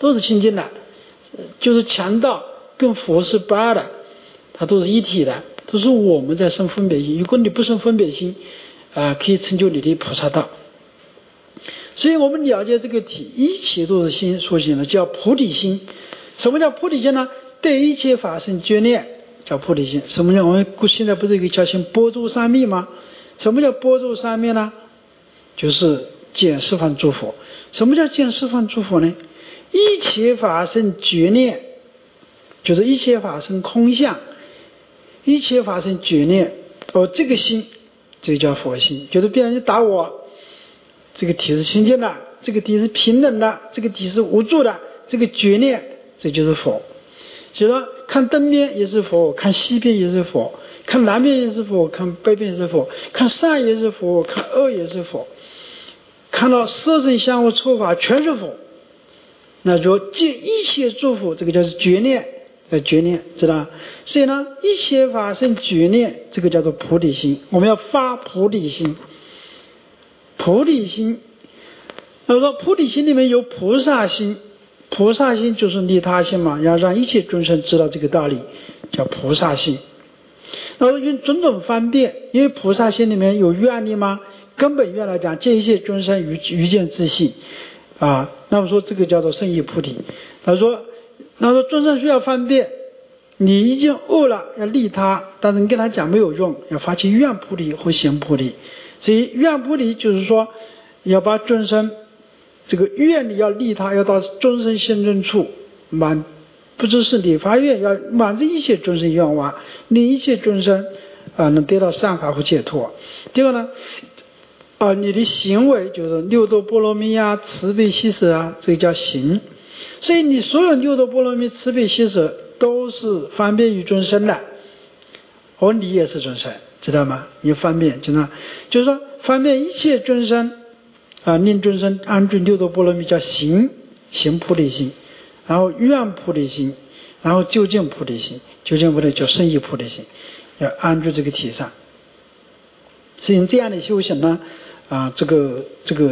都是清净的，就是强盗跟佛是不二的，它都是一体的，都是我们在生分别心。如果你不生分别心，可以成就你的菩萨道。所以我们了解这个体，一切都是心所行的，叫菩提心。什么叫菩提心呢？对一切法生眷恋，叫菩提心。什么叫我们现在不是有一个叫心般舟三昧吗？什么叫般舟三昧呢？就是见十方诸佛。什么叫见十方诸佛呢？一切法生眷恋，就是一切法生空相，一切法生眷恋。这个心，这个叫佛心，就是别人打我，这个体是清净的，这个体是平等的，这个体是无助的，这个眷恋，这就是佛。所以说看东边也是佛，看西边也是佛，看南边也是佛，看北边也是佛，看善也是佛，看恶也是佛，看到色声香味触法全是佛。那说见一切诸佛，这个叫做眷恋，眷恋，知道？所以呢，一切法生眷恋，这个叫做菩提心。我们要发菩提心，菩提心。那么说菩提心里面有菩萨心，菩萨心就是利他心嘛，要让一切众生知道这个道理，叫菩萨心。那么用种种方便，因为菩萨心里面有愿力嘛，根本愿来讲，见一切众生于见自性那么说这个叫做圣意菩提。他说众生需要方便，你已经悟了要利他，但是你跟他讲没有用，要发起愿菩提或行菩提。所以愿菩提就是说要把众生这个愿力要利他，要到众生心中处满，不只是你发愿，要满足一切众生愿望，令一切众生能得到善法和解脱。第二个呢你的行为就是六度波罗蜜慈悲喜舍这个叫行。所以你所有六度波罗蜜慈悲喜舍都是方便于众生的，你也是众生，知道吗？你方便就是说方便一切众生令众生安住六度波罗蜜，叫行菩提心，然后愿菩提心，然后究竟菩提心，究竟菩提叫圣意菩提心，要安住这个体上。所以这样的修行呢这个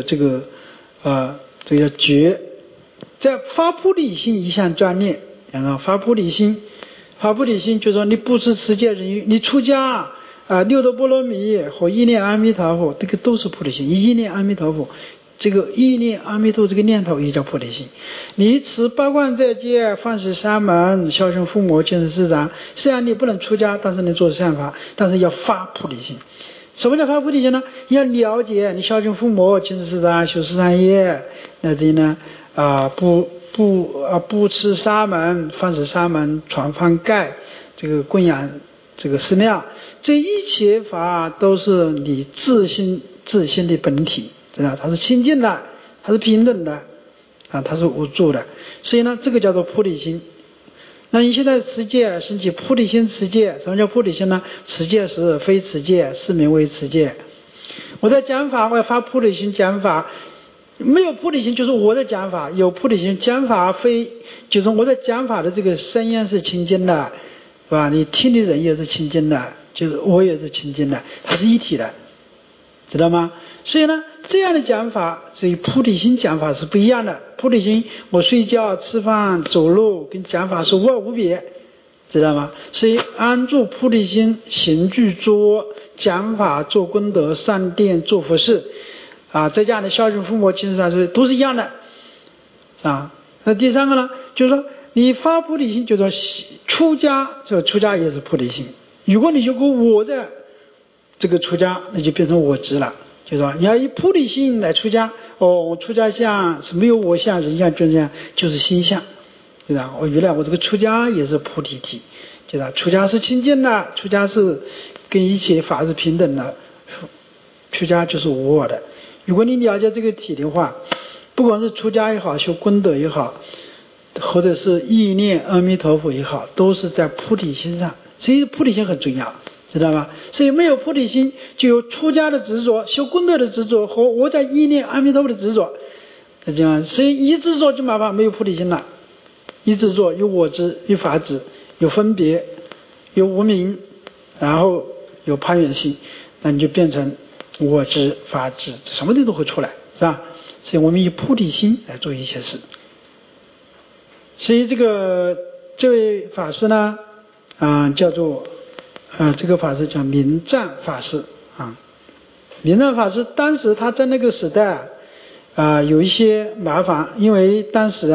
叫觉，在发菩提心一项专念。发菩提心就是说你布施持戒忍辱，你出家六度波罗蜜和一念阿弥陀佛，这个都是菩提心。一念阿弥陀佛，这个一念阿弥陀这个念头也叫菩提心。你持八关斋戒，放持三门，孝顺父母，敬事师长，虽然你不能出家，但是你做善法，但是要发菩提心。什么叫发菩提心呢？要了解你孝敬父母，敬事师长，修十善业，那这呢不持沙门，放持沙门，传放盖，这个供养这个寺庙，这一切法都是你自心的本体，知道？它是清净的，它是平等的它是无助的。所以呢，这个叫做菩提心。那你现在持戒，升起菩提心持戒。什么叫菩提心呢？持戒时非持戒，是名为持戒。我在讲法，我要发菩提心讲法。没有菩提心就是我的讲法，有菩提心讲法非就是我的讲法的这个声音是清净的，是吧？你听的人也是清净的，就是我也是清净的，它是一体的，知道吗？所以呢，这样的讲法，所以菩提心讲法是不一样的。菩提心，我睡觉、吃饭、走路跟讲法是无二无别，知道吗？所以安住菩提心，行具作讲法，做功德，上殿做佛事在家里孝顺父母，敬事师长，都是一样的那第三个呢，就是说你发菩提心，就是说出家，这出家也是菩提心。如果你就跟我的这个出家，那就变成我执了。就是说你要以菩提心来出家，我出家相是没有我相、人相、众相，就是心相，对吧？原来我这个出家也是菩提体，对吧？出家是清净的，出家是跟一切法是平等的，出家就是无我的。如果你了解这个体的话，不管是出家也好，修功德也好，或者是意念阿弥陀佛也好，都是在菩提心上。所以菩提心很重要，知道吗？所以没有菩提心，就有出家的执着，修功德的执着和我在意念阿弥陀佛的执着，这样。所以一执着就麻烦，没有菩提心了。一执着有我执，有法执，有分别，有无明，然后有攀缘心，那你就变成我执、法执，什么的都会出来，是吧？所以我们以菩提心来做一切事。 所以这位法师呢，叫做这个法师叫明湛法师啊。明湛法师当时他在那个时代有一些麻烦，因为当时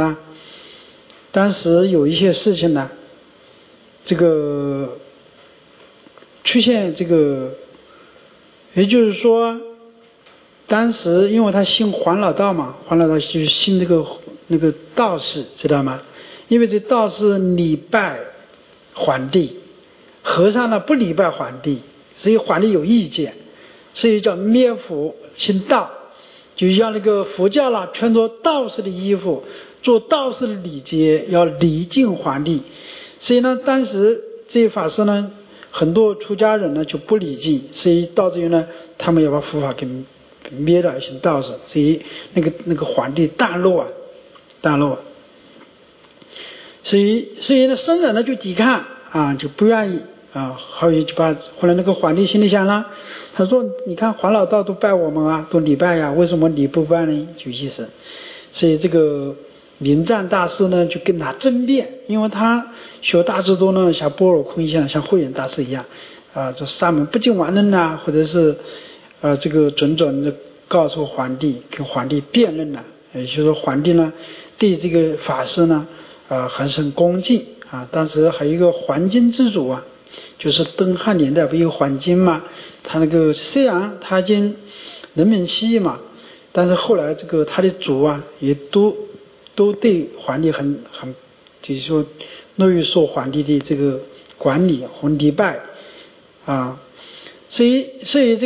有一些事情呢，这个出现也就是说，当时因为他信黄老道嘛，黄老道就是信那个道士，知道吗？因为这道士礼拜皇帝，和尚呢不礼拜皇帝，所以皇帝有意见，所以叫灭佛信道，就像那个佛教啦，穿着道士的衣服，做道士的礼节，要礼敬皇帝。所以呢，当时这些法师呢，很多出家人呢就不礼敬，所以导致于呢，他们要把佛法给灭了，信道士，所以那个皇帝大怒啊。所以呢，僧人呢就抵抗就不愿意后来那个皇帝心里想了，他说：“你看黄老道都拜我们都礼拜呀，为什么你不拜呢？”就意思。所以这个明湛大师呢就跟他争辩，因为他学大智度呢，像般若空相，像慧远大师一样这沙门不净王论或者是这个准的告诉皇帝，跟皇帝辩论也就是说皇帝呢对这个法师呢还是很恭敬当时还有一个黄巾之主就是东汉年代不有黄巾嘛，他虽然他已经人民起义嘛，但是后来他的主也都对皇帝很就是说乐于受皇帝的这个管理和礼拜所以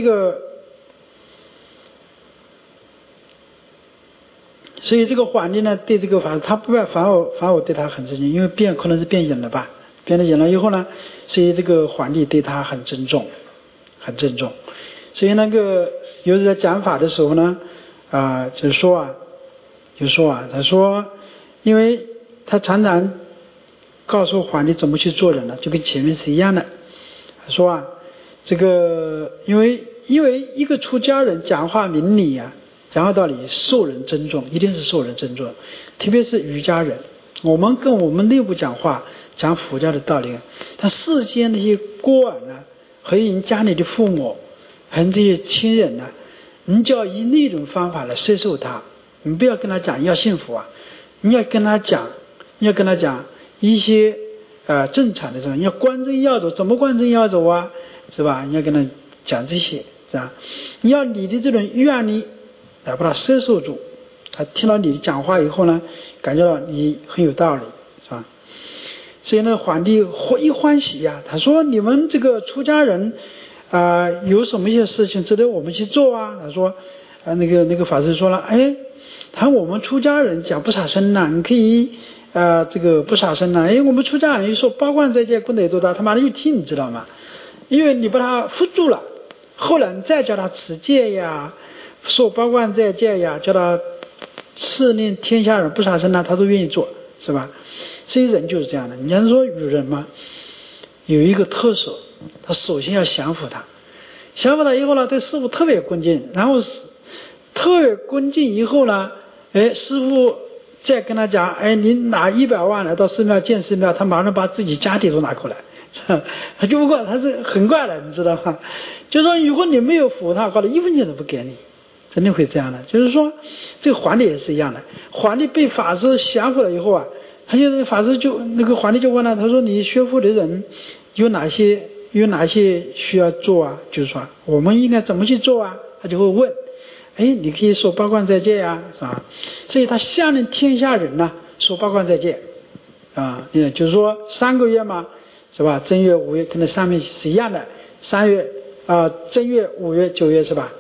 这个皇帝呢对这个法师他不拜，反而对他很尊敬，因为可能是变隐了吧，变了隐了以后呢，所以这个皇帝对他很郑重。所以有人在讲法的时候呢就说他说，因为他常常告诉皇帝怎么去做人呢，就跟前面是一样的。他说因为一个出家人讲话明理讲话道理受人尊重，一定是受人尊重，特别是瑜伽人，我们跟我们内部讲话讲佛教的道理，他世间那些孤儿和你家里的父母和这些亲人你就要以那种方法来接受他，你不要跟他讲要幸福你要跟他讲一些正常的你要观真要走，怎么观真要走是吧？你要跟他讲这些是吧？你要你的这种愿力来把他摄受住，他听到你讲话以后呢，感觉到你很有道理是吧？所以呢，皇帝一欢喜他说你们这个出家人有什么一些事情值得我们去做他说那个法师说了他我们出家人讲不杀生你可以这个不杀生我们出家人一说八关斋戒功德多大，他妈的又听你知道吗？因为你把他扶住了，后来你再叫他持戒说八关斋戒叫他敕令天下人不杀生他都愿意做是吧？这些人就是这样的。你要说与人嘛，有一个特色，他首先要降服他以后呢，对师父特别恭敬，然后特别恭敬以后呢师父再跟他讲你拿100万来到寺庙建寺庙，他马上把自己家底都拿过来他就不管，他是很怪的你知道吗？就是说如果你没有服他，搞得1分钱都不给你，真的会这样的。就是说这个皇帝也是一样的，皇帝被法师降服了以后他就法师那个皇帝就问了，他说你学佛的人有哪些需要做就是说我们应该怎么去做他就会问你可以说八关斋戒是吧？所以他下令天下人说八关斋戒就是说3个月嘛是吧？正月5月跟那上面是一样的，3月正月5月9月是吧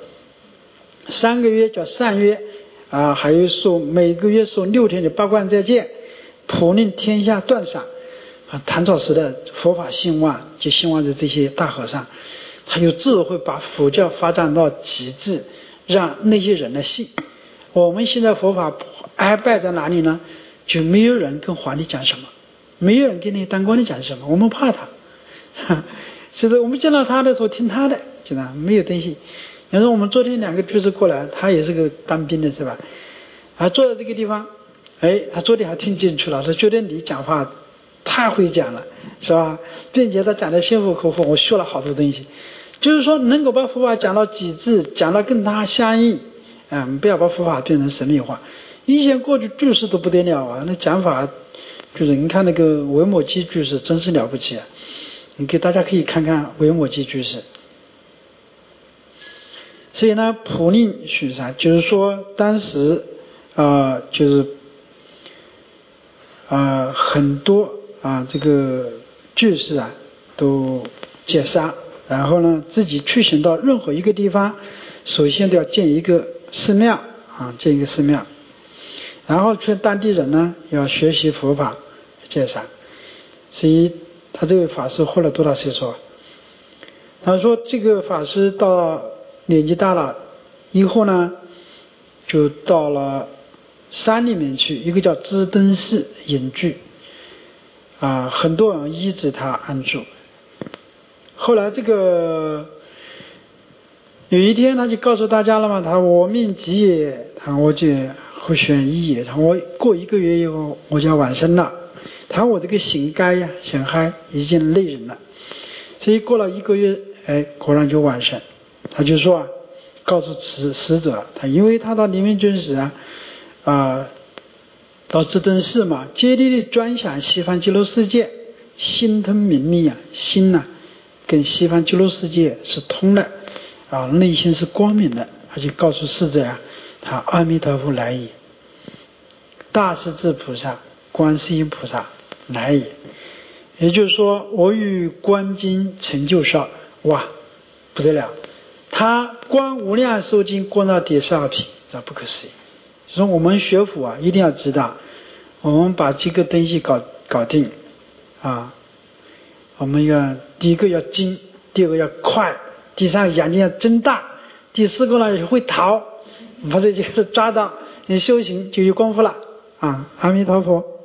？3个月叫善月还有说每个月说6天的八关斋戒，普令天下断赏唐朝时代佛法兴旺，就兴旺的这些大和尚，他有智慧把佛教发展到极致，让那些人来信。我们现在佛法哀败在哪里呢？就没有人跟皇帝讲什么，没有人跟那些当官的讲什么，我们怕他所以我们见到他的时候听他的，知道没有东西。你说我们昨天2个居士过来，他也是个当兵的是吧？坐在这个地方他昨天还听进去了，他觉得你讲话太会讲了，是吧？并且他讲的心服口服，我学了好多东西。就是说，能够把佛法讲到极致，讲到跟他相应，不要把佛法变成神秘化。以前过去居士都不得了啊，那讲法就是你看那个维摩诘居士真是了不起啊！你给大家可以看看维摩诘居士。所以呢，普令许禅，就是说当时就是很多这个居士都戒杀，然后呢自己去行到任何一个地方，首先都要建一个寺庙建一个寺庙，然后劝当地人呢要学习佛法戒杀。所以他这位法师活了多大岁数？他说这个法师到年纪大了以后呢，就到了山里面去，一个叫支灯寺隐居很多人依止他安住。后来这个有一天他就告诉大家了嘛，他我命极也，我就会选一也，我过1个月以后我就要往生了，我这个行该显嗨已经累人了。所以过了1个月果然就往生。他就说告诉死者，因为他到临命终时到支灯寺嘛，竭力的专想西方极乐世界，心通明密心跟西方极乐世界是通的内心是光明的。他就告诉死者他阿弥陀佛来也，大势至菩萨观世音菩萨来也。也就是说，我与观经成就少，哇，不得了！他观无量寿经观到第12品，这不可思议。所以我们学佛一定要知道，我们把这个东西搞定我们要第一个要精，第二个要快，第三个眼睛要睁大，第四个呢会逃，把这几个抓到，你修行就有功夫了阿弥陀佛。